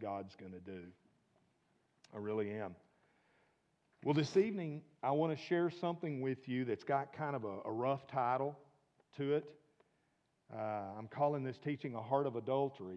God's going to do. I really am. Well, this evening, I want to share something with you that's got kind of a rough title to it. I'm calling this teaching A Heart of Adultery.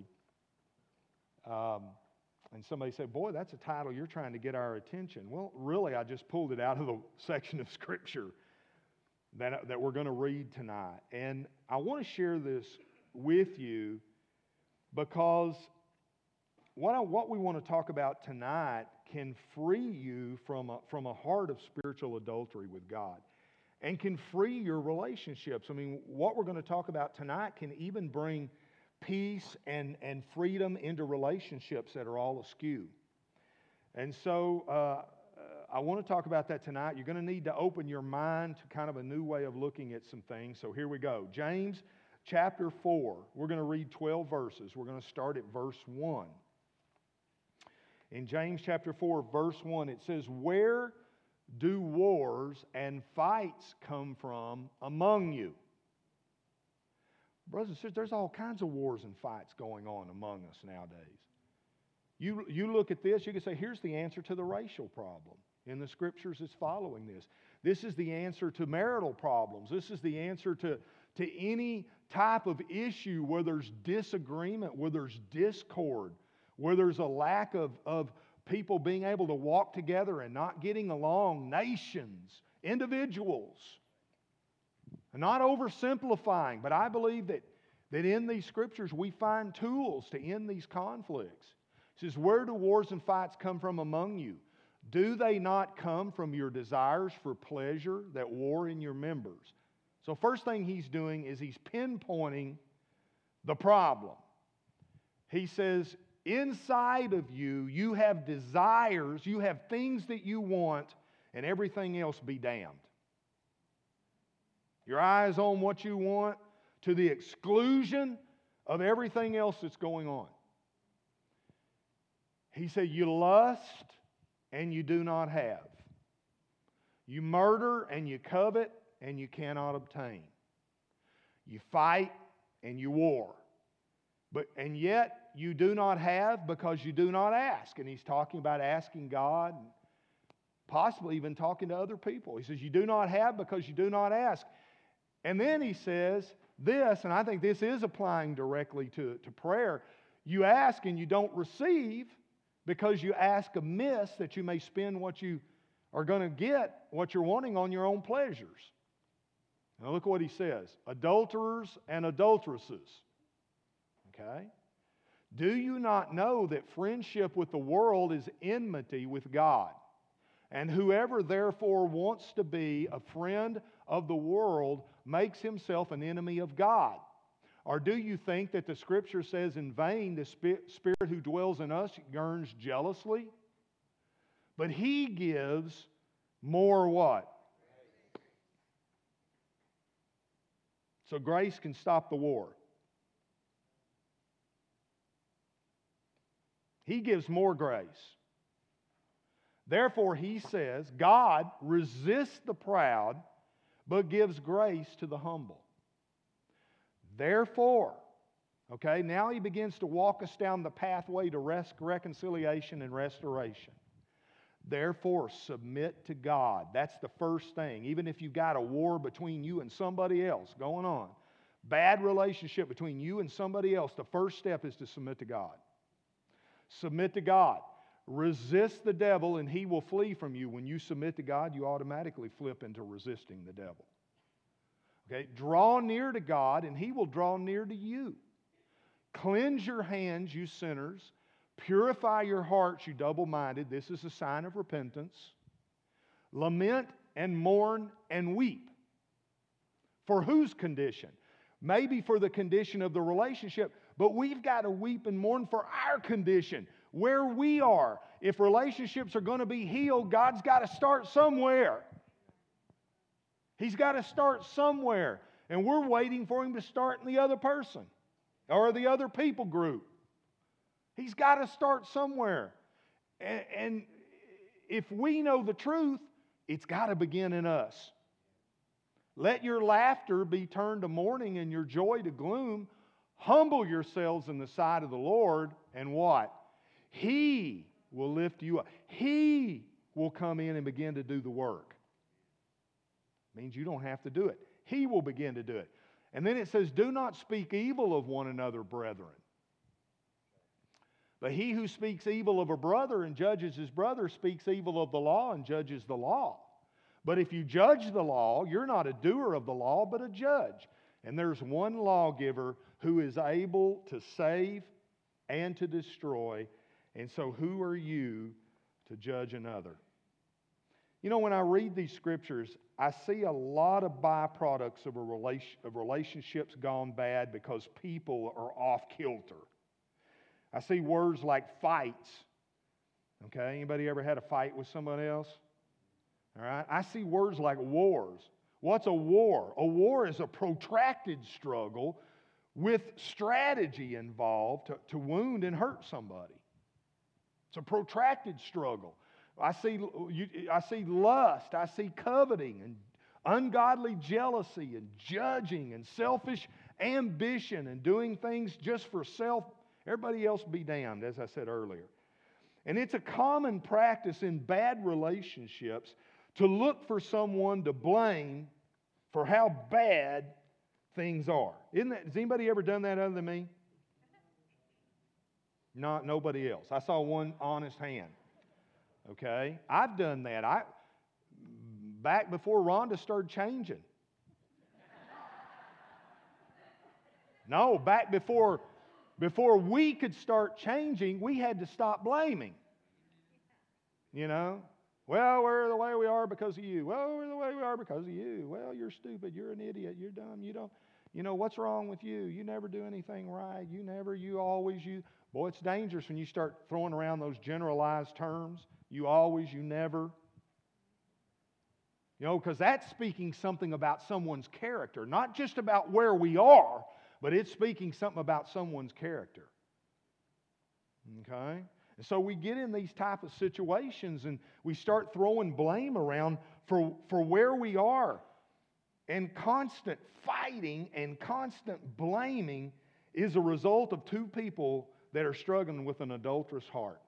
And somebody said, boy, that's a title, you're trying to get our attention. Well, really, I just pulled it out of the section of Scripture that we're going to read tonight. And I want to share this with you because what we want to talk about tonight can free you from a heart of spiritual adultery with God and can free your relationships. I mean, what we're going to talk about tonight can even bring peace and freedom into relationships that are all askew. And so I want to talk about that tonight. You're going to need to open your mind to kind of a new way of looking at some things. So here we go. James chapter 4. We're going to read 12 verses. We're going to start at verse 1. In James chapter 4, verse 1, it says, "Where do wars and fights come from among you?" Brothers and sisters, there's all kinds of wars and fights going on among us nowadays. You look at this, you can say, here's the answer to the racial problem. In the Scriptures, it's following this. This is the answer to marital problems. This is the answer to any type of issue where there's disagreement, where there's discord, where there's a lack of people being able to walk together and not getting along, nations, individuals. And not oversimplifying, but I believe that in these Scriptures we find tools to end these conflicts. It says, "Where do wars and fights come from among you? Do they not come from your desires for pleasure that war in your members?" So first thing he's doing is he's pinpointing the problem. He says, inside of you, you have desires, you have things that you want, and everything else be damned. Your eyes on what you want to the exclusion of everything else that's going on. He said, you lust and you do not have. You murder and you covet and you cannot obtain. You fight and you war. And yet you do not have because you do not ask. And he's talking about asking God, and possibly even talking to other people. He says, you do not have because you do not ask. And then he says this, and I think this is applying directly to prayer. You ask and you don't receive because you ask amiss that you may spend what you are going to get, what you're wanting on your own pleasures. Now look what he says. Adulterers and adulteresses. Okay? Do you not know that friendship with the world is enmity with God? And whoever therefore wants to be a friend of the world makes himself an enemy of God. Or do you think that the Scripture says in vain the Spirit who dwells in us yearns jealously? But He gives more what? So grace can stop the war. He gives more grace. Therefore, he says, God resists the proud, but gives grace to the humble. Therefore, okay, now he begins to walk us down the pathway to reconciliation and restoration. Therefore, submit to God. That's the first thing. Even if you've got a war between you and somebody else going on, bad relationship between you and somebody else, the first step is to submit to God. Submit to God. Resist the devil and he will flee from you. When you submit to God, you automatically flip into resisting the devil. Okay? Draw near to God and he will draw near to you. Cleanse your hands, you sinners. Purify your hearts, you double-minded. This is a sign of repentance. Lament and mourn and weep. For whose condition? Maybe for the condition of the relationship, but we've got to weep and mourn for our condition, where we are. If relationships are going to be healed, God's got to start somewhere. He's got to start somewhere. And we're waiting for Him to start in the other person or the other people group. He's got to start somewhere. And if we know the truth, it's got to begin in us. Let your laughter be turned to mourning and your joy to gloom. Humble yourselves in the sight of the Lord, and what? He will lift you up. He will come in and begin to do the work. Means you don't have to do it. He will begin to do it. And then it says, do not speak evil of one another, brethren. But he who speaks evil of a brother and judges his brother speaks evil of the law and judges the law. But if you judge the law, you're not a doer of the law, but a judge. And there's one lawgiver who is able to save and to destroy. And so who are you to judge another? You know, when I read these scriptures, I see a lot of byproducts of relationships gone bad because people are off kilter. I see words like fights. Okay, anybody ever had a fight with somebody else? All right, I see words like wars. What's a war? A war is a protracted struggle with strategy involved to wound and hurt somebody. It's a protracted struggle. I see lust, I see coveting and ungodly jealousy and judging and selfish ambition and doing things just for self. Everybody else be damned, as I said earlier. And it's a common practice in bad relationships to look for someone to blame for how bad things are. Has anybody ever done that other than me? Not nobody else. I saw one honest hand. Okay? I've done that. Back before Rhonda started changing. No, back before we could start changing, we had to stop blaming. You know? Well, we're the way we are because of you. Well, we're the way we are because of you. Well, you're stupid. You're an idiot. You're dumb. You know, what's wrong with you? You never do anything right. You always. Boy, it's dangerous when you start throwing around those generalized terms. You always, you never. You know, because that's speaking something about someone's character. Not just about where we are, but it's speaking something about someone's character. Okay? And so we get in these type of situations and we start throwing blame around for where we are. And constant fighting and constant blaming is a result of two people that are struggling with an adulterous heart.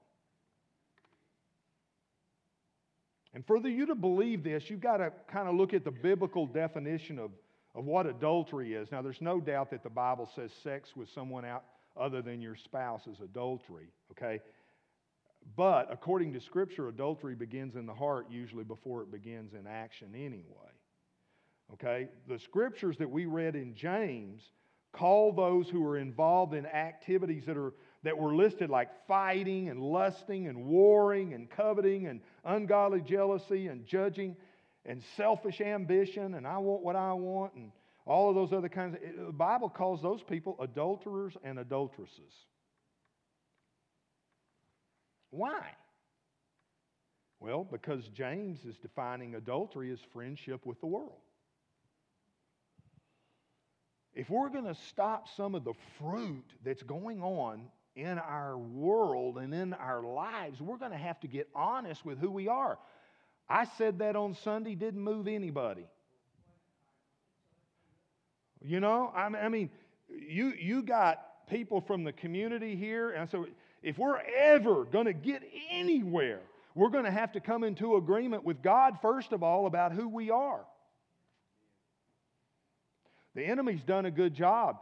And for you to believe this, you've got to kind of look at the biblical definition of what adultery is. Now, there's no doubt that the Bible says sex with someone other than your spouse is adultery, okay? But according to Scripture, adultery begins in the heart usually before it begins in action anyway. Okay? The Scriptures that we read in James call those who are involved in activities that were listed like fighting and lusting and warring and coveting and ungodly jealousy and judging and selfish ambition and I want what I want and all of those other kinds of... The Bible calls those people adulterers and adulteresses. Why? Well, because James is defining adultery as friendship with the world. If we're going to stop some of the fruit that's going on in our world and in our lives, we're going to have to get honest with who we are. I said that on Sunday, didn't move anybody. You know, I mean, you got people from the community here, and so if we're ever going to get anywhere, we're going to have to come into agreement with God, first of all, about who we are. The enemy's done a good job.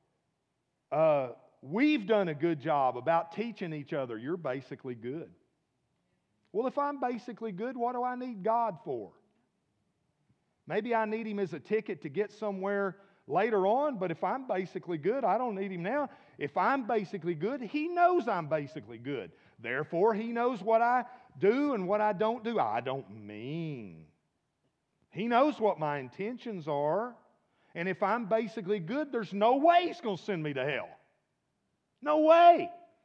We've done a good job about teaching each other, you're basically good. Well, if I'm basically good, what do I need God for? Maybe I need Him as a ticket to get somewhere later on, but if I'm basically good, I don't need Him now. If I'm basically good, He knows I'm basically good. Therefore, He knows what I do and what I don't do. I don't mean. He knows what my intentions are. And if I'm basically good, there's no way He's going to send me to hell. No way.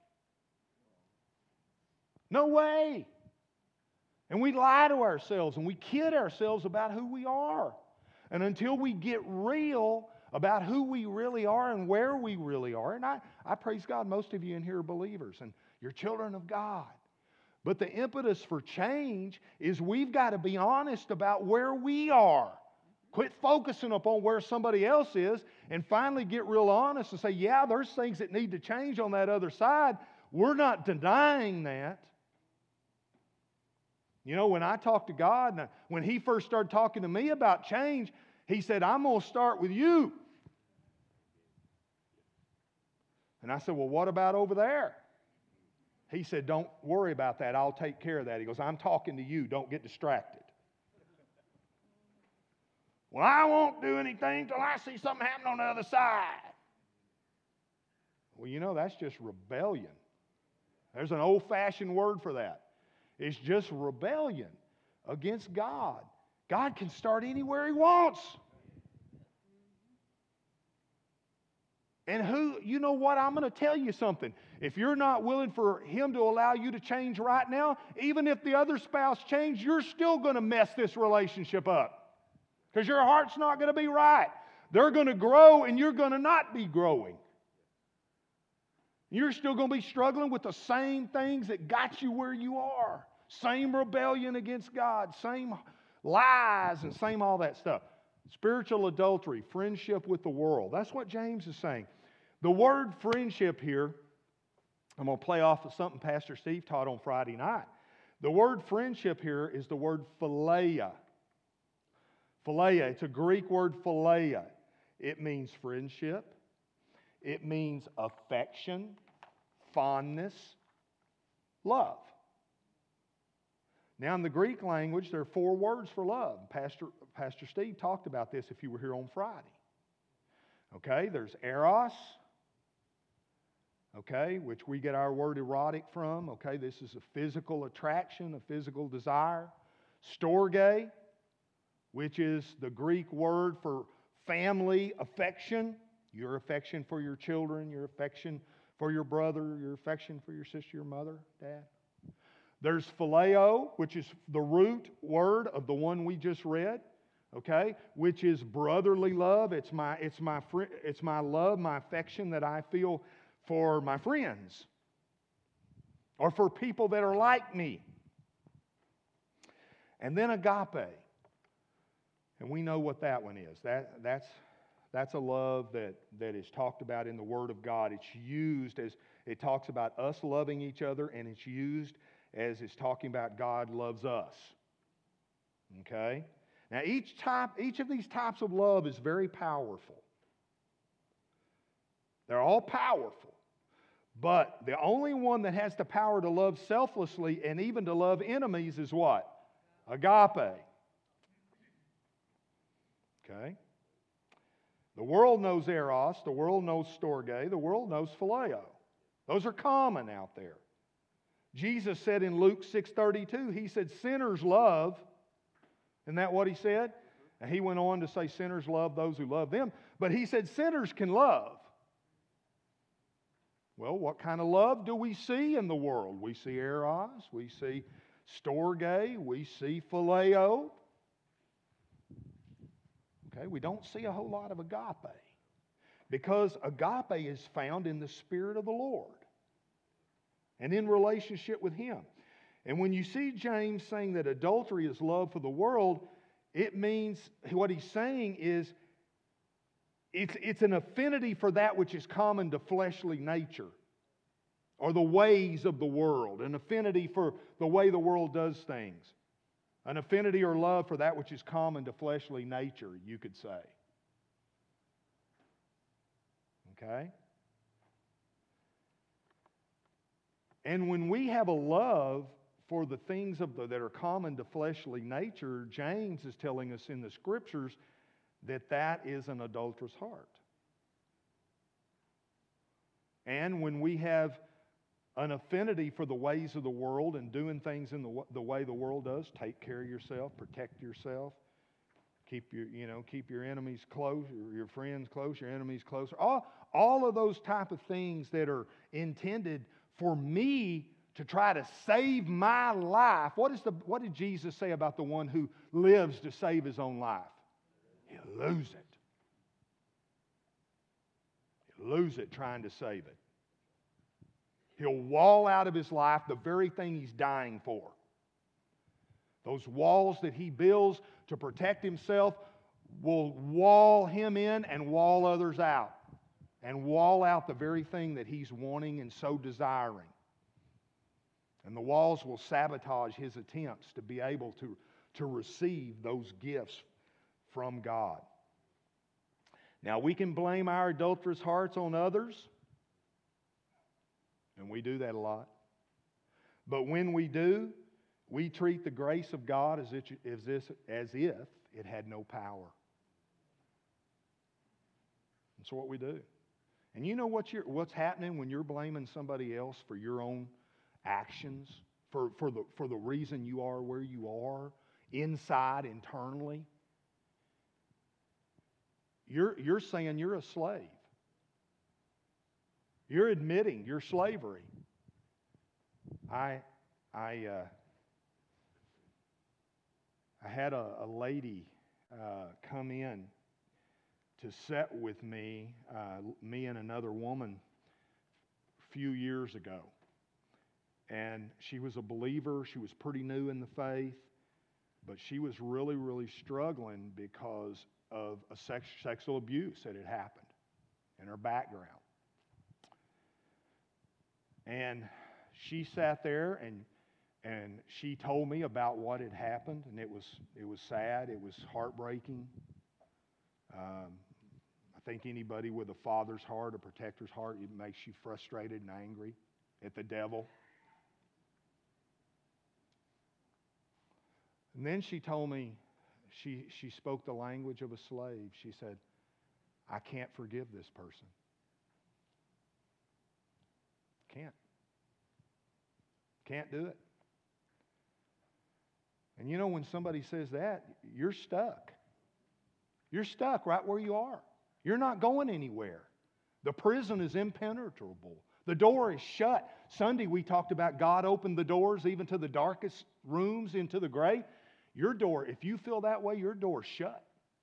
No way. And we lie to ourselves and we kid ourselves about who we are. And until we get real about who we really are and where we really are, and I praise God, most of you in here are believers and you're children of God. But the impetus for change is we've got to be honest about where we are. Quit focusing upon where somebody else is and finally get real honest and say, yeah, there's things that need to change on that other side. We're not denying that. You know, when I talk to God, and when He first started talking to me about change, He said, I'm going to start with you. And I said, well, what about over there? He said, don't worry about that. I'll take care of that. He goes, I'm talking to you. Don't get distracted. Well, I won't do anything till I see something happen on the other side. Well, you know, that's just rebellion. There's an old-fashioned word for that. It's just rebellion against God. God can start anywhere He wants. And you know what? I'm going to tell you something. If you're not willing for Him to allow you to change right now, even if the other spouse changed, you're still going to mess this relationship up. Because your heart's not going to be right. They're going to grow and you're going to not be growing. You're still going to be struggling with the same things that got you where you are. Same rebellion against God, same lies, and same all that stuff. Spiritual adultery, friendship with the world. That's what James is saying. The word friendship here, I'm going to play off of something Pastor Steve taught on Friday night. The word friendship here is the word phileia. Phileia, it's a Greek word phileia. It means friendship. It means affection, fondness, love. Now, in the Greek language, there are 4 words for love. Pastor Steve talked about this if you were here on Friday. Okay, there's eros, okay, which we get our word erotic from. Okay, this is a physical attraction, a physical desire. Storge, which is the Greek word for family affection. Your affection for your children, your affection for your brother, your affection for your sister, your mother, dad. There's phileo, which is the root word of the one we just read, okay, which is brotherly love. It's my love, my affection that I feel for my friends or for people that are like me. And then agape. And we know what that one is. That's a love that is talked about in the Word of God. It's used as, it talks about us loving each other, and it's used as it's talking about God loves us. Okay? Now each of these types of love is very powerful. They're all powerful. But the only one that has the power to love selflessly and even to love enemies is what? Agape. Okay? The world knows eros, the world knows storge, the world knows phileo. Those are common out there. Jesus said in Luke 6:32, He said, sinners love. Isn't that what He said? And He went on to say sinners love those who love them. But He said sinners can love. Well, what kind of love do we see in the world? We see eros, we see storge, we see phileo. Okay, we don't see a whole lot of agape. Because agape is found in the Spirit of the Lord and in relationship with Him. And when you see James saying that adultery is love for the world, it means, what he's saying is, it's an affinity for that which is common to fleshly nature or the ways of the world, an affinity for the way the world does things, an affinity or love for that which is common to fleshly nature, you could say. Okay? And when we have a love for the things that are common to fleshly nature, James is telling us in the Scriptures that is an adulterous heart. And when we have an affinity for the ways of the world and doing things in the way the world does, take care of yourself, protect yourself, keep your enemies close, your friends close, your enemies closer. All of those type of things that are intended for me to try to save my life. What did Jesus say about the one who lives to save his own life? He'll lose it. He'll lose it trying to save it. He'll wall out of his life the very thing he's dying for. Those walls that he builds to protect himself will wall him in and wall others out. And wall out the very thing that he's wanting and so desiring. And the walls will sabotage his attempts to be able to receive those gifts from God. Now, we can blame our adulterous hearts on others, and we do that a lot. But when we do, we treat the grace of God as if it had no power. That's what we do. And you know what's happening when you're blaming somebody else for your own actions, for the reason you are where you are, inside, internally? You're saying you're a slave. You're admitting your slavery. I had a lady come in to sit with me, me and another woman, a few years ago. And she was a believer. She was pretty new in the faith. But she was really, really struggling because of a sexual abuse that had happened in her background. And she sat there and she told me about what had happened, and it was sad, it was heartbreaking. I think anybody with a father's heart, a protector's heart, it makes you frustrated and angry at the devil. And then she told me, she spoke the language of a slave. She said, I can't forgive this person. Can't do it. And you know, when somebody says that, you're stuck. You're stuck right where you are. You're not going anywhere. The prison is impenetrable. The door is shut. Sunday we talked about God opened the doors even to the darkest rooms into the grave. Your door, if you feel that way, your door's shut.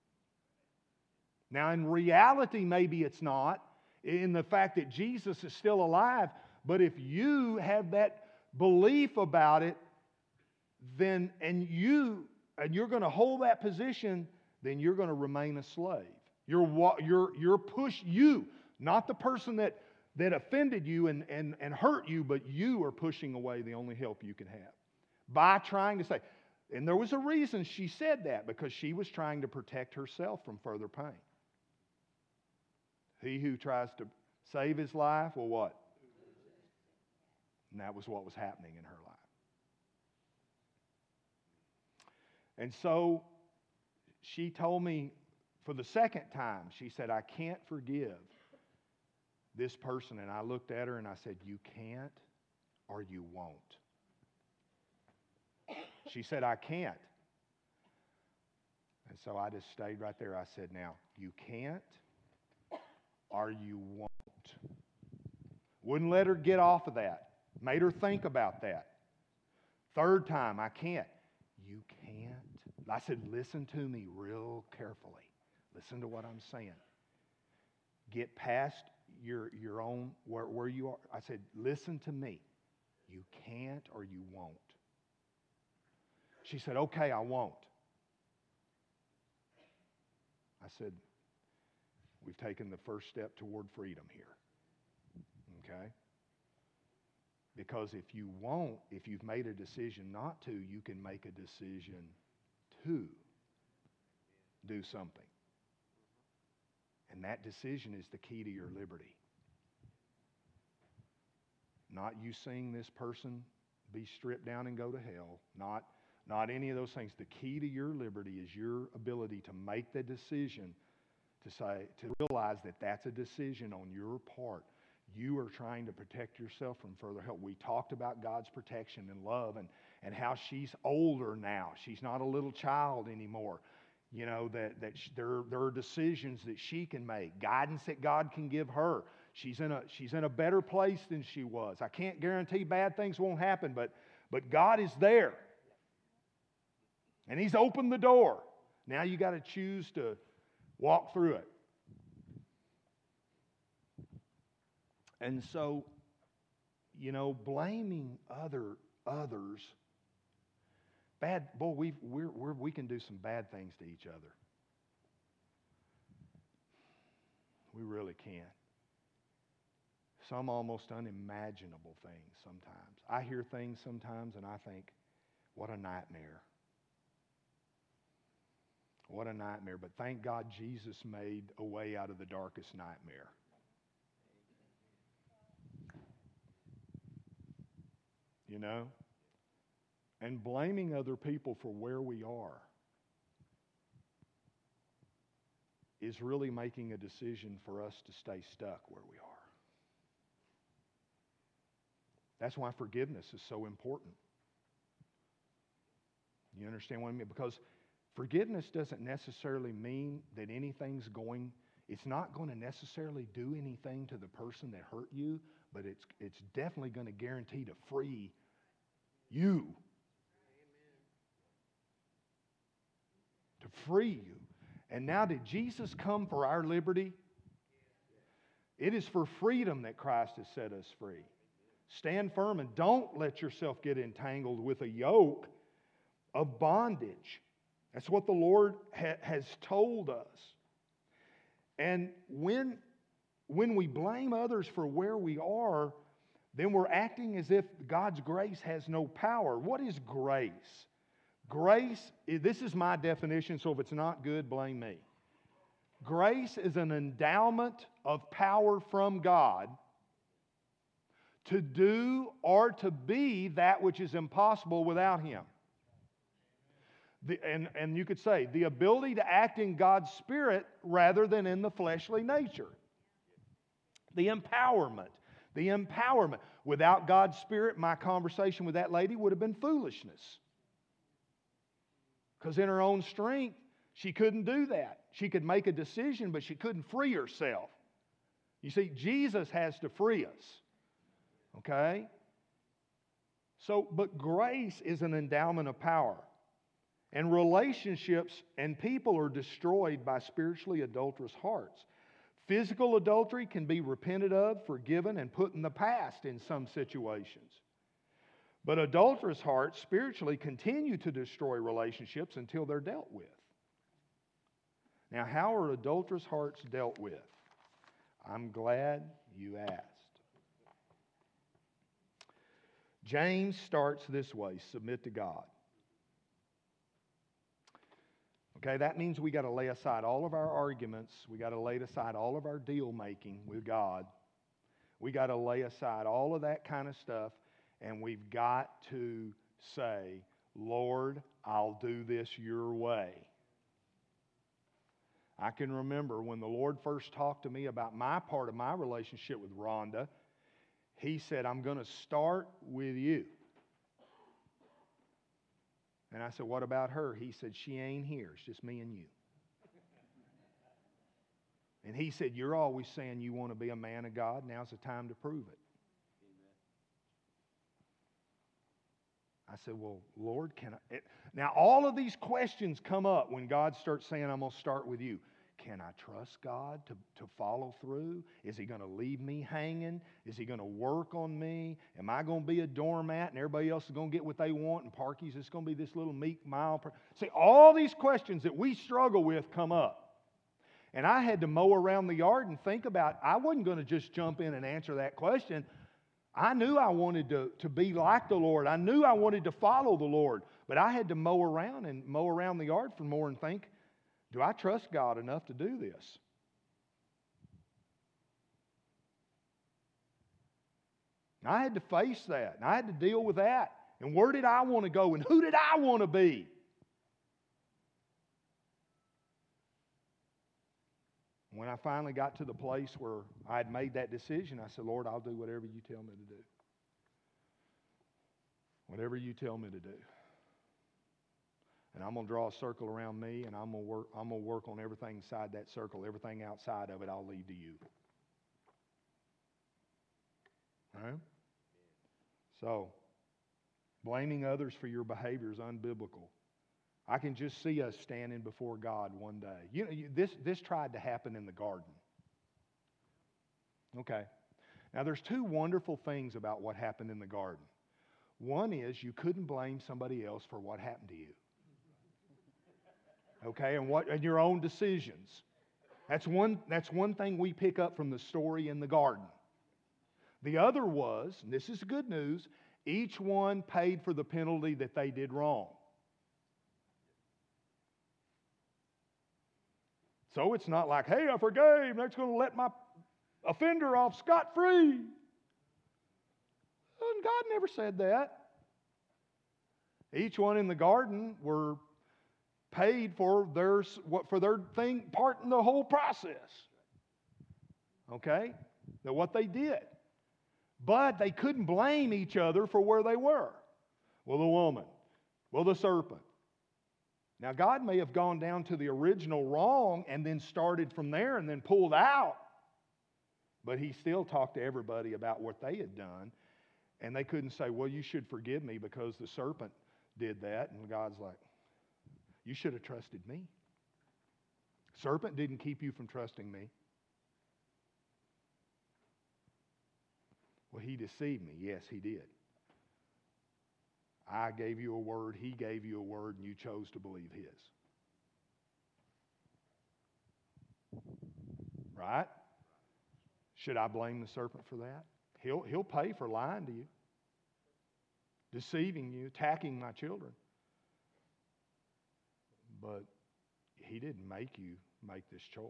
Now, in reality, maybe it's not, in the fact that Jesus is still alive, but if you have that belief about it, then and you're going to hold that position, then you're going to remain a slave. You're not the person that offended you and hurt you, but you are pushing away the only help you can have by trying to say. And there was a reason she said that, because she was trying to protect herself from further pain. He who tries to save his life will what? And that was what was happening in her life. And so she told me for the second time, she said, I can't forgive this person. And I looked at her and I said, you can't or you won't. She said, I can't. And so I just stayed right there. I said, now, you can't or you won't. Wouldn't let her get off of that. Made her think about that. Third time, I can't. You can't. I said, listen to me real carefully. Listen to what I'm saying. Get past your own, where you are. I said, listen to me. You can't or you won't. She said, okay, I won't. I said, we've taken the first step toward freedom here. Okay? Because if you won't, if you've made a decision not to, you can make a decision to do something. And that decision is the key to your liberty. Not you seeing this person be stripped down and go to hell. Not any of those things. The key to your liberty is your ability to make the decision to realize that that's a decision on your part. You are trying to protect yourself from further help. We talked about God's protection and love and how she's older now. She's not a little child anymore. You know, that there are decisions that she can make, guidance that God can give her. She's in a better place than she was. I can't guarantee bad things won't happen, but God is there. And He's opened the door. Now you got to choose to walk through it. And so, you know, blaming others, we can do some bad things to each other. We really can. some almost unimaginable things sometimes. I hear things sometimes and I think, what a nightmare. What a nightmare. But thank God Jesus made a way out of the darkest nightmare. You know? And blaming other people for where we are is really making a decision for us to stay stuck where we are. That's why forgiveness is so important. You understand what I mean? Because forgiveness doesn't necessarily mean that it's not going to necessarily do anything to the person that hurt you, but it's definitely going to guarantee to free you. To free you. And now, did Jesus come for our liberty? It is for freedom that Christ has set us free. Stand firm and don't let yourself get entangled with a yoke of bondage. That's what the Lord has told us. And when we blame others for where we are, then we're acting as if God's grace has no power. What is grace? Grace, this is my definition, so if it's not good, blame me. Grace is an endowment of power from God to do or to be that which is impossible without Him. And you could say, the ability to act in God's Spirit rather than in the fleshly nature. The empowerment. The empowerment. Without God's Spirit, my conversation with that lady would have been foolishness. Because in her own strength, she couldn't do that. She could make a decision, but she couldn't free herself. You see, Jesus has to free us. Okay? So, but grace is an endowment of power. And relationships and people are destroyed by spiritually adulterous hearts. Physical adultery can be repented of, forgiven, and put in the past in some situations. But adulterous hearts spiritually continue to destroy relationships until they're dealt with. Now, how are adulterous hearts dealt with? I'm glad you asked. James starts this way: submit to God. Okay, that means we got to lay aside all of our arguments. We got to lay aside all of our deal making with God. We got to lay aside all of that kind of stuff, and we've got to say, Lord, I'll do this your way. I can remember when the Lord first talked to me about my part of my relationship with Rhonda, He said, I'm going to start with you. And I said, what about her? He said, she ain't here. It's just me and you. And He said, you're always saying you want to be a man of God. Now's the time to prove it. I said, well, Lord, can I? Now, all of these questions come up when God starts saying, I'm going to start with you. Can I trust God to follow through? Is He going to leave me hanging? Is He going to work on me? Am I going to be a doormat and everybody else is going to get what they want? And Parky's just going to be this little meek, mild person? See, all these questions that we struggle with come up. And I had to mow around the yard and think about, I wasn't going to just jump in and answer that question. I knew I wanted to be like the Lord. I knew I wanted to follow the Lord. But I had to mow around the yard for more and think, do I trust God enough to do this? And I had to face that. And I had to deal with that. And where did I want to go? And who did I want to be? When I finally got to the place where I had made that decision, I said, Lord, I'll do whatever you tell me to do. Whatever you tell me to do. And I'm going to draw a circle around me, and I'm going to work on everything inside that circle. Everything outside of it, I'll leave to you. All right? So, blaming others for your behavior is unbiblical. I can just see us standing before God one day. You know, this tried to happen in the garden. Okay. Now, there's two wonderful things about what happened in the garden. One is you couldn't blame somebody else for what happened to you. Okay, and your own decisions. That's one thing we pick up from the story in the garden. The other was, and this is good news, each one paid for the penalty that they did wrong. So it's not like, hey, I forgave, that's going to let my offender off scot-free. And God never said that. Each one in the garden were paid for their part in the whole process. Okay? Now what they did. But they couldn't blame each other for where they were. Well, the woman. Well, the serpent. Now, God may have gone down to the original wrong and then started from there and then pulled out. But He still talked to everybody about what they had done. And they couldn't say, well, you should forgive me because the serpent did that. And God's like, you should have trusted me. Serpent didn't keep you from trusting me. Well, he deceived me. Yes, he did. I gave you a word, he gave you a word, and you chose to believe his. Right? Should I blame the serpent for that? He'll pay for lying to you, deceiving you, attacking my children. But he didn't make you make this choice.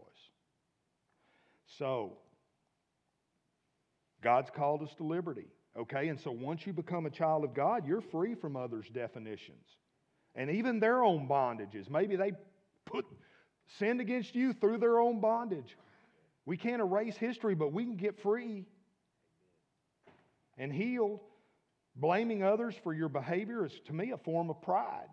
So, God's called us to liberty. Okay, and so once you become a child of God, you're free from others' definitions and even their own bondages. Maybe they sinned against you through their own bondage. We can't erase history, but we can get free and healed. Blaming others for your behavior is, to me, a form of pride.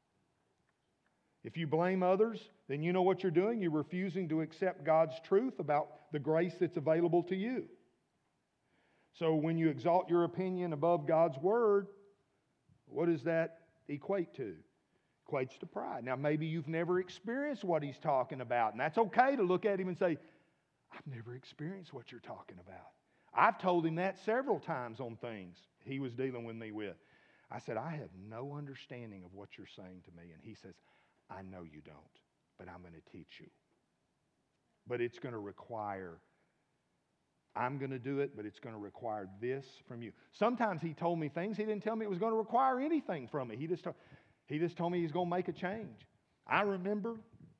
If you blame others, then you know what you're doing. You're refusing to accept God's truth about the grace that's available to you. So when you exalt your opinion above God's Word, what does that equate to? Equates to pride. Now maybe you've never experienced what he's talking about, and that's okay to look at him and say, I've never experienced what you're talking about. I've told him that several times on things he was dealing with me with. I said, I have no understanding of what you're saying to me. And he says, I know you don't, but I'm going to teach you. But it's going to require I'm going to do it, but it's going to require this from you. Sometimes he told me things he didn't tell me it was going to require anything from me. He just told me he's going to make a change. I remember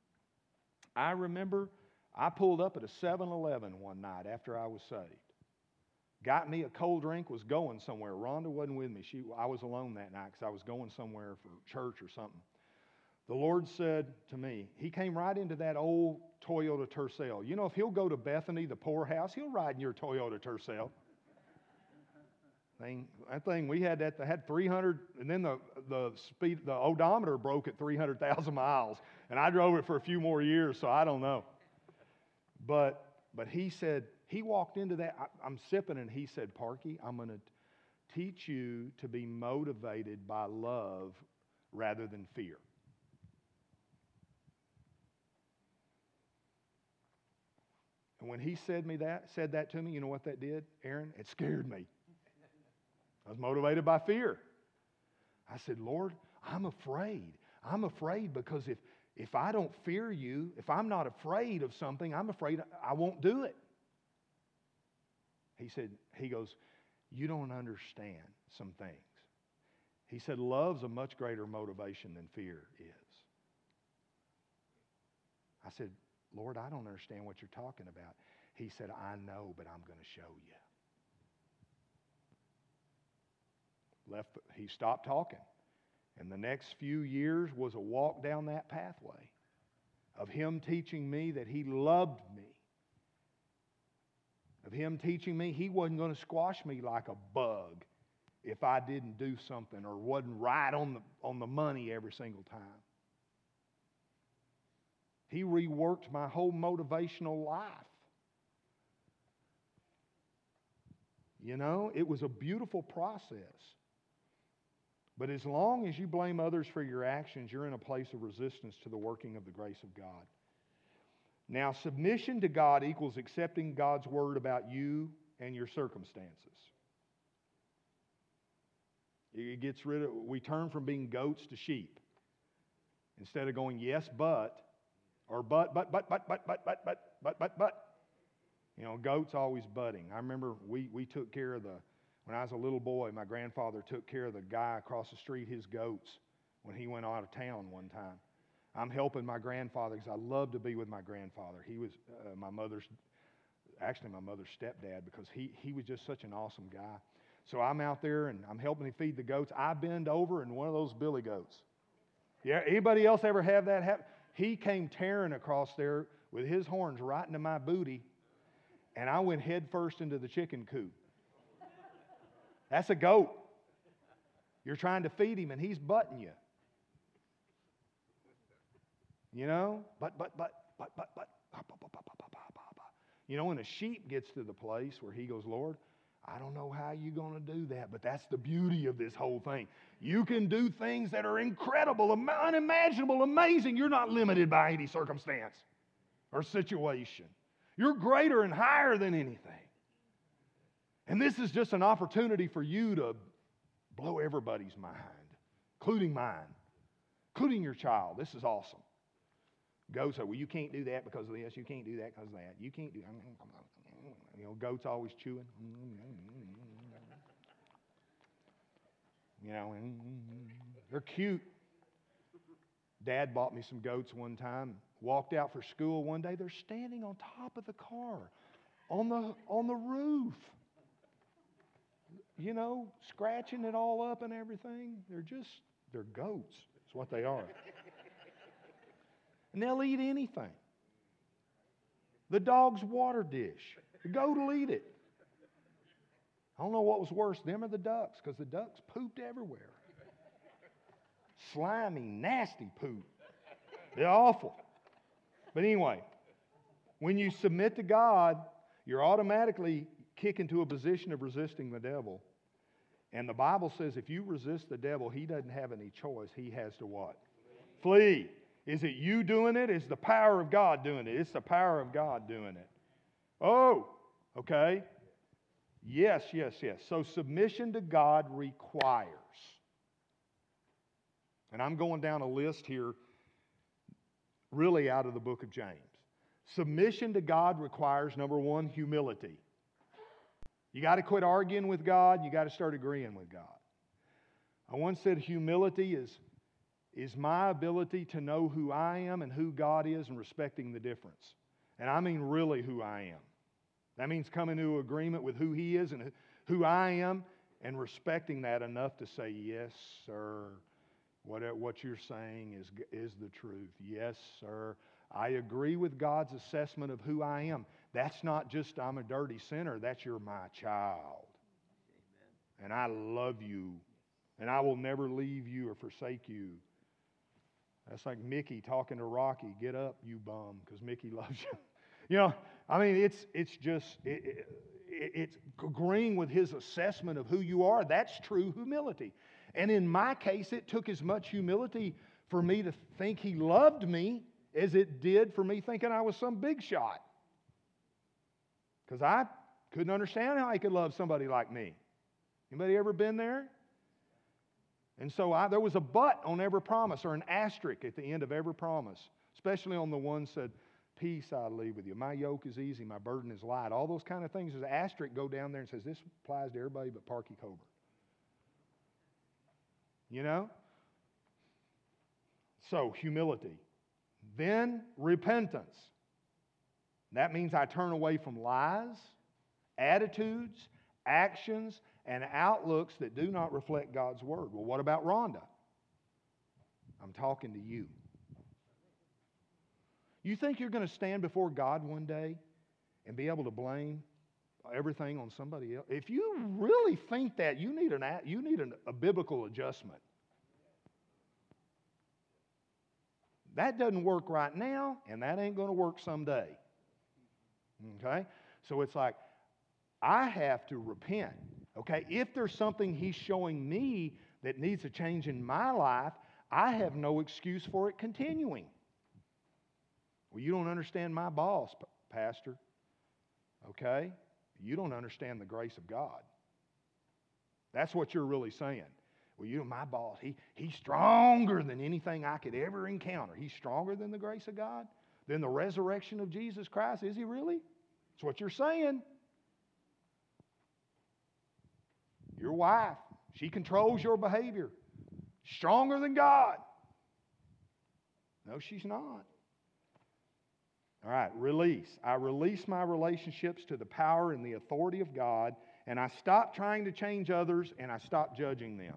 I pulled up at a 7-Eleven one night after I was saved. Got me a cold drink, was going somewhere. Rhonda wasn't with me. I was alone that night because I was going somewhere for church or something. The Lord said to me, he came right into that old Toyota Tercel. You know, if he'll go to Bethany, the poorhouse, he'll ride in your Toyota Tercel. That thing, we had that, had 300, and then the odometer broke at 300,000 miles. And I drove it for a few more years, so I don't know. But he said, he walked into that, I'm sipping, and he said, Parky, I'm going to teach you to be motivated by love rather than fear. And when he said that to me, you know what that did, Aaron? It scared me. I was motivated by fear. I said, Lord, I'm afraid. I'm afraid because if I don't fear you, if I'm not afraid of something, I'm afraid I won't do it. He goes, you don't understand some things. He said, love's a much greater motivation than fear is. I said, Lord, I don't understand what you're talking about. He said, I know, but I'm going to show you. He stopped talking. And the next few years was a walk down that pathway of him teaching me that he loved me. Of him teaching me he wasn't going to squash me like a bug if I didn't do something or wasn't right on the money every single time. He reworked my whole motivational life. You know, it was a beautiful process. But as long as you blame others for your actions, you're in a place of resistance to the working of the grace of God. Now, submission to God equals accepting God's word about you and your circumstances. We turn from being goats to sheep. Instead of going, yes, but, or but. You know, goats always butting. I remember we took care of when I was a little boy, my grandfather took care of the guy across the street, his goats, when he went out of town one time. I'm helping my grandfather because I love to be with my grandfather. He was my mother's stepdad, because he was just such an awesome guy. So I'm out there and I'm helping him feed the goats. I bend over and one of those billy goats. Yeah, anybody else ever have that happen? He came tearing across there with his horns right into my booty, and I went head first into the chicken coop. That's a goat. You're trying to feed him and he's butting you. You know? But. You know, when a sheep gets to the place where he goes, Lord, I don't know how you're going to do that, but that's the beauty of this whole thing. You can do things that are incredible, unimaginable, amazing. You're not limited by any circumstance or situation. You're greater and higher than anything. And this is just an opportunity for you to blow everybody's mind, including mine, including your child. This is awesome. Goats say, well, you can't do that because of this. You can't do that because of that. You can't do, you know, goats always chewing. You know, they're cute. Dad bought me some goats one time. Walked out for school one day. They're standing on top of the car, on the roof. You know, scratching it all up and everything. They're goats. That's what they are. And they'll eat anything. The dog's water dish. The goat will eat it. I don't know what was worse, them or the ducks, because the ducks pooped everywhere. Slimy, nasty poop. They're awful. But anyway, when you submit to God, you're automatically kicked into a position of resisting the devil. And the Bible says if you resist the devil, he doesn't have any choice. He has to what? Flee. Is it you doing it? Is the power of God doing it? It's the power of God doing it. Oh, okay. Yes. So submission to God requires. And I'm going down a list here really out of the book of James. Submission to God requires, number one, humility. You got to quit arguing with God. You got to start agreeing with God. I once said humility is my ability to know who I am and who God is and respecting the difference. And I mean really who I am. That means coming to agreement with who He is and who I am and respecting that enough to say, yes, sir, what you're saying is the truth. Yes, sir, I agree with God's assessment of who I am. That's not just I'm a dirty sinner. That's you're my child. Amen. And I love you. And I will never leave you or forsake you. That's like Mickey talking to Rocky. Get up, you bum, because Mickey loves you. You know, I mean, it's agreeing with His assessment of who you are. That's true humility. And in my case, it took as much humility for me to think He loved me as it did for me thinking I was some big shot. Because I couldn't understand how He could love somebody like me. Anybody ever been there? And so there was a but on every promise, or an asterisk at the end of every promise, especially on the one that said, peace I leave with you. My yoke is easy, my burden is light. All those kind of things. There's an asterisk go down there and says, this applies to everybody but Parky Coburn. You know? So, humility. Then, repentance. That means I turn away from lies, attitudes, actions, and outlooks that do not reflect God's Word. Well, what about Rhonda? I'm talking to you. You think you're going to stand before God one day and be able to blame everything on somebody else? If you really think that, you need a biblical adjustment. That doesn't work right now, and that ain't going to work someday. Okay? So it's like, I have to repent. Okay? If there's something He's showing me that needs a change in my life, I have no excuse for it continuing. Well, you don't understand my boss, Pastor. Okay? You don't understand the grace of God. That's what you're really saying. Well, my boss, he's stronger than anything I could ever encounter. He's stronger than the grace of God, than the resurrection of Jesus Christ. Is He really? That's what you're saying. Your wife, she controls your behavior. Stronger than God. No, she's not. All right, release. I release my relationships to the power and the authority of God, and I stop trying to change others, and I stop judging them.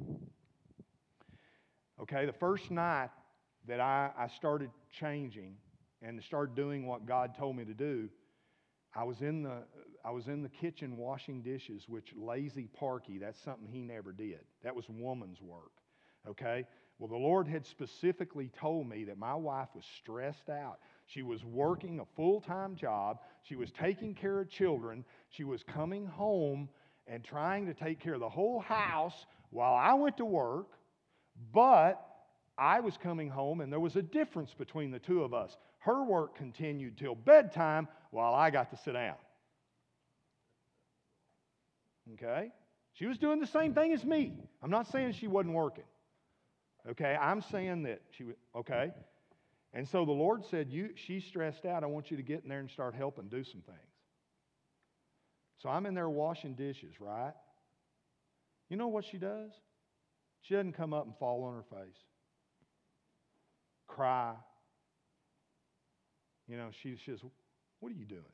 Okay, the first night that I started changing and started doing what God told me to do, I was in the kitchen washing dishes, which lazy Parky, that's something he never did. That was woman's work. Okay? Well, the Lord had specifically told me that my wife was stressed out. She was working a full-time job. She was taking care of children. She was coming home and trying to take care of the whole house while I went to work. But I was coming home, and there was a difference between the two of us. Her work continued till bedtime while I got to sit down. Okay? She was doing the same thing as me. I'm not saying she wasn't working. Okay? I'm saying that she was, okay? And so the Lord said, she's stressed out. I want you to get in there and start helping do some things. So I'm in there washing dishes, right? You know what she does? She doesn't come up and fall on her face. Cry. You know, she says, what are you doing?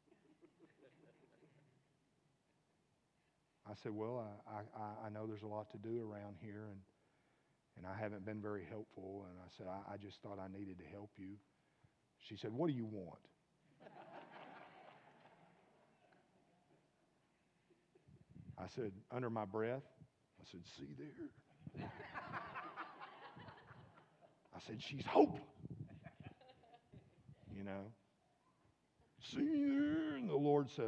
I said, well, I know there's a lot to do around here, and I haven't been very helpful. And I said, I just thought I needed to help you. She said, what do you want? I said, under my breath, I said, see there? I said, she's hopeless. You know? See there? And the Lord said,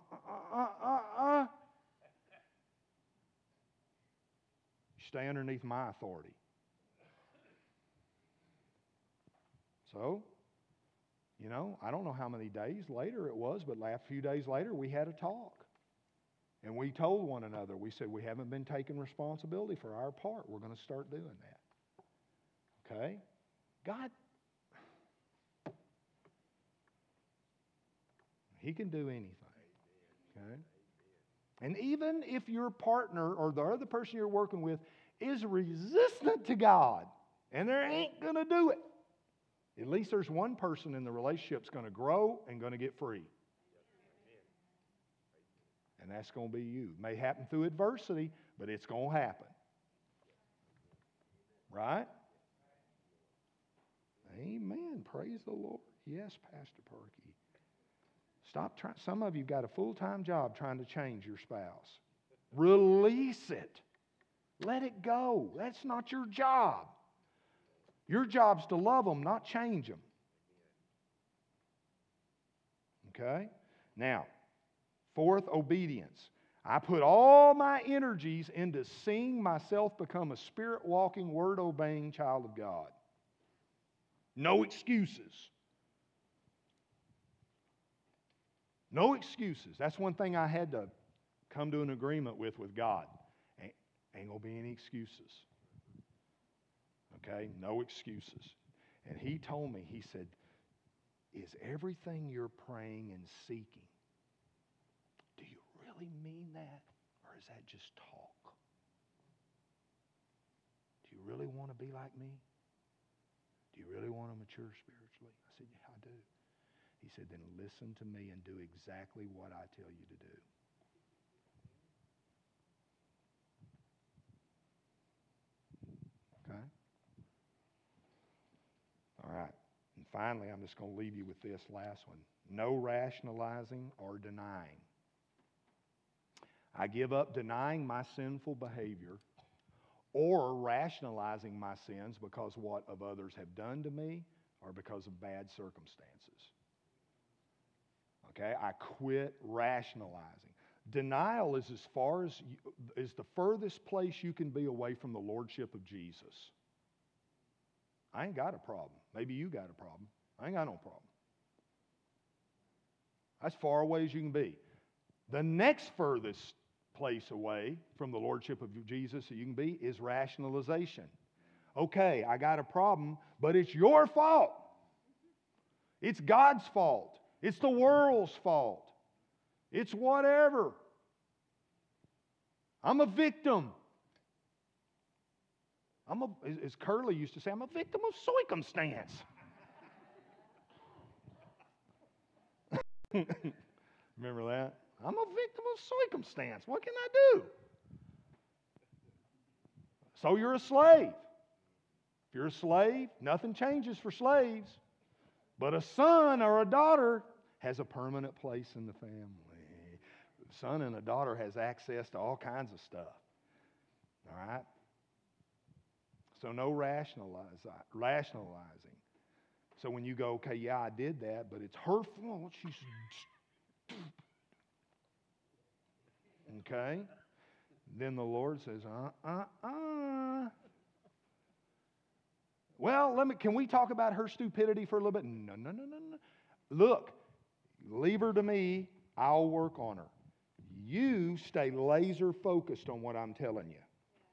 Stay underneath my authority. So, you know, I don't know how many days later it was, but a few days later we had a talk. And we told one another, we said, we haven't been taking responsibility for our part. We're going to start doing that. Okay? God, He can do anything. Okay? And even if your partner or the other person you're working with is resistant to God, and they ain't going to do it, at least there's one person in the relationship that's going to grow and going to get free. And that's going to be you. It may happen through adversity, but it's going to happen. Right? Amen. Praise the Lord. Yes, Pastor Parkey. Stop trying. Some of you got a full-time job trying to change your spouse. Release it. Let it go. That's not your job. Your job's to love them, not change them. Okay? Now, fourth, obedience. I put all my energies into seeing myself become a spirit-walking, word-obeying child of God. No excuses. No excuses. That's one thing I had to come to an agreement with God. Ain't going to be any excuses. Okay? No excuses. And He told me, He said, is everything you're praying and seeking, do you really mean that? Or is that just talk? Do you really want to be like me? Do you really want to mature spiritually? I said, yeah, I do. He said, then listen to me and do exactly what I tell you to do. Okay? All right. And finally, I'm just going to leave you with this last one. No rationalizing or denying. I give up denying my sinful behavior or rationalizing my sins because what of others have done to me or because of bad circumstances. Okay? I quit rationalizing. Denial is is the furthest place you can be away from the lordship of Jesus. I ain't got a problem. Maybe you got a problem. I ain't got no problem. That's far away as you can be. The next furthest place away from the lordship of Jesus that you can be is rationalization. Okay, I got a problem, but it's your fault. It's God's fault. It's the world's fault. It's whatever. I'm a victim. As Curly used to say, I'm a victim of circumstance. Remember that? I'm a victim of circumstance. What can I do? So you're a slave. If you're a slave, nothing changes for slaves. But a son or a daughter has a permanent place in the family. A son and a daughter has access to all kinds of stuff. All right? So no rationalizing. So when you go, okay, yeah, I did that, but it's her fault. She's stupid. Okay? Then the Lord says, Well, can we talk about her stupidity for a little bit? No. Look, leave her to me. I'll work on her. You stay laser focused on what I'm telling you.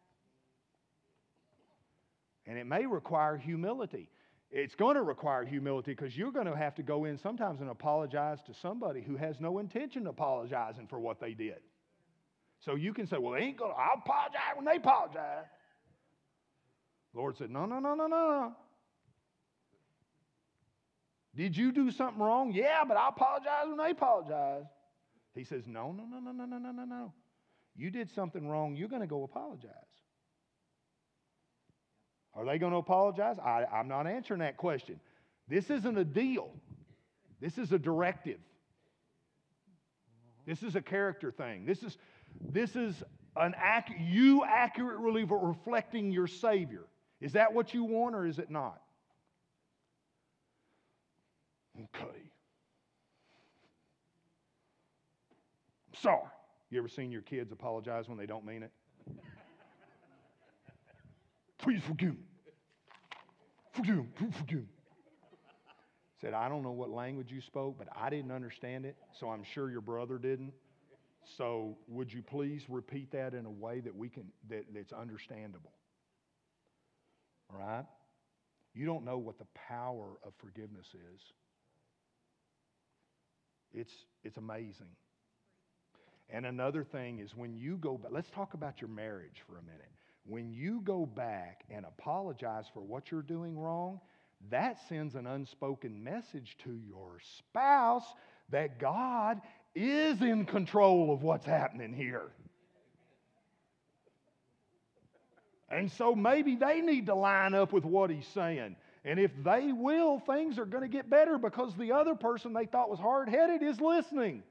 And it may require humility. It's going to require humility because you're going to have to go in sometimes and apologize to somebody who has no intention of apologizing for what they did. So you can say, well, they ain't going to, I'll apologize when they apologize. The Lord said, no. Did you do something wrong? Yeah, but I'll apologize when they apologize. He says, no. You did something wrong. You're going to go apologize. Are they going to apologize? I'm not answering that question. This isn't a deal. This is a directive. This is a character thing. This is you accurately reflecting your Savior. Is that what you want or is it not? Okay. Sorry. You ever seen your kids apologize when they don't mean it? Please forgive me. Forgive me. Said, I don't know what language you spoke, but I didn't understand it, so I'm sure your brother didn't. So would you please repeat that in a way that that's understandable? All right? You don't know what the power of forgiveness is. It's amazing. And another thing is when you go back, let's talk about your marriage for a minute. When you go back and apologize for what you're doing wrong, that sends an unspoken message to your spouse that God is in control of what's happening here. And so maybe they need to line up with what he's saying. And if they will, things are going to get better because the other person they thought was hard-headed is listening.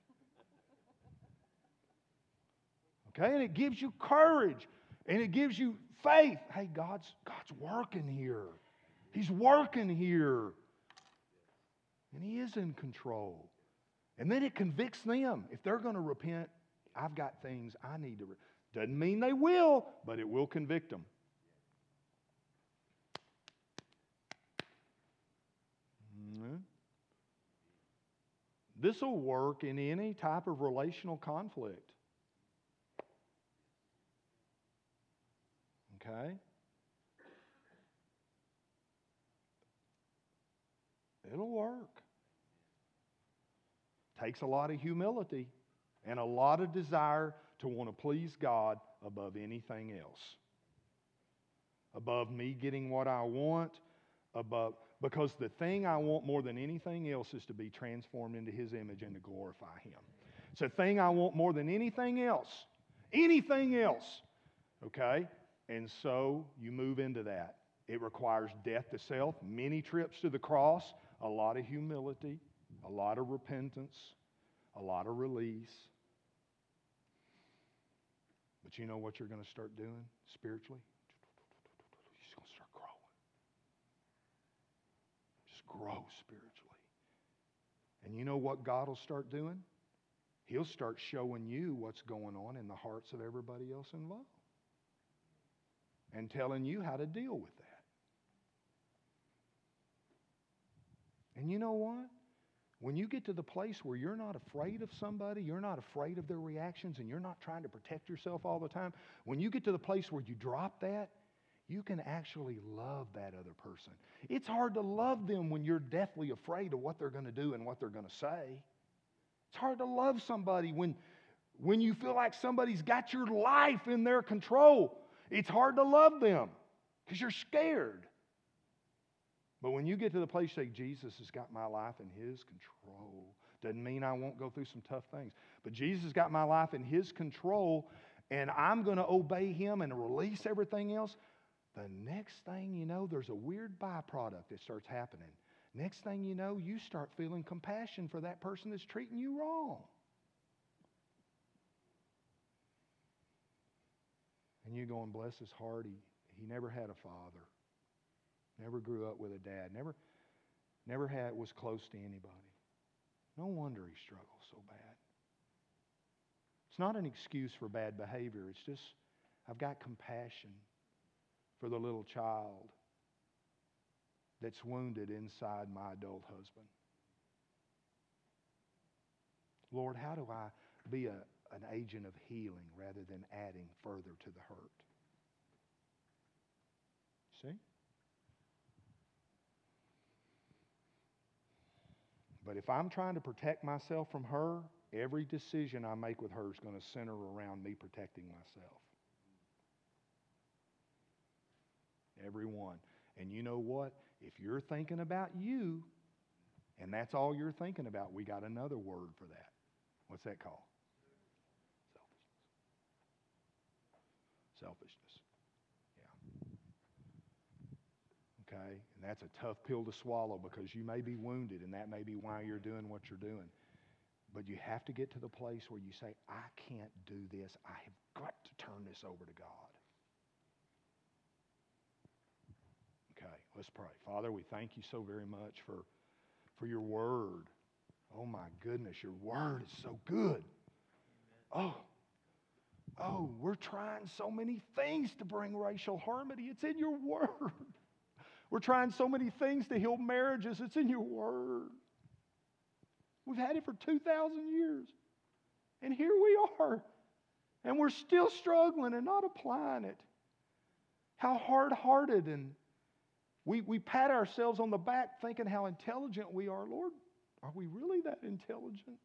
Okay, and it gives you courage. And it gives you faith. Hey, God's working here. He's working here. And He is in control. And then it convicts them. If they're going to repent, I've got things I need to. Doesn't mean they will, but it will convict them. Mm-hmm. This will work in any type of relational conflict. Okay? It'll work. Takes a lot of humility and a lot of desire to want to please God above anything else. Above me getting what I want, because the thing I want more than anything else is to be transformed into His image and to glorify Him. It's a thing I want more than anything else. Anything else. Okay? And so you move into that. It requires death to self, many trips to the cross, a lot of humility, a lot of repentance, a lot of release. But you know what you're going to start doing spiritually? You're just going to start growing. Just grow spiritually. And you know what God will start doing? He'll start showing you what's going on in the hearts of everybody else involved. And telling you how to deal with that. And you know what? When you get to the place where you're not afraid of somebody, you're not afraid of their reactions, and you're not trying to protect yourself all the time, when you get to the place where you drop that, you can actually love that other person. It's hard to love them when you're deathly afraid of what they're going to do and what they're going to say. It's hard to love somebody when you feel like somebody's got your life in their control. It's hard to love them because you're scared. But when you get to the place you say, Jesus has got my life in His control, doesn't mean I won't go through some tough things. But Jesus has got my life in His control, and I'm going to obey Him and release everything else. The next thing you know, there's a weird byproduct that starts happening. Next thing you know, you start feeling compassion for that person that's treating you wrong. And you're going, bless his heart, he never had a father. Never grew up with a dad. Never was close to anybody. No wonder he struggles so bad. It's not an excuse for bad behavior. It's just, I've got compassion for the little child that's wounded inside my adult husband. Lord, how do I be an agent of healing rather than adding further to the hurt? See? But if I'm trying to protect myself from her, every decision I make with her is going to center around me protecting myself. Every one. And you know what? If you're thinking about you, and that's all you're thinking about, we got another word for that. What's that called? Selfishness. Okay? And that's a tough pill to swallow because you may be wounded and that may be why you're doing what you're doing. But you have to get to the place where you say, I can't do this. I have got to turn this over to God. Okay, let's pray. Father, we thank you so very much for your word. Oh my goodness, your word is so good. Oh, we're trying so many things to bring racial harmony. It's in your word. We're trying so many things to heal marriages. It's in your word. We've had it for 2,000 years. And here we are. And we're still struggling and not applying it. How hard-hearted, and we pat ourselves on the back thinking how intelligent we are. Lord, are we really that intelligent?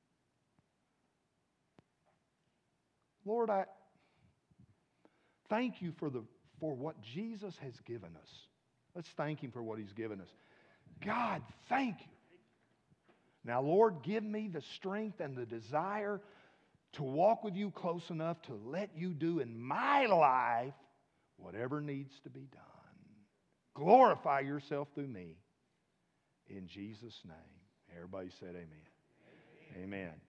Lord, I thank you for what Jesus has given us. Let's thank Him for what He's given us. God, thank you. Now, Lord, give me the strength and the desire to walk with you close enough to let you do in my life whatever needs to be done. Glorify yourself through me. In Jesus' name. Everybody said amen. Amen.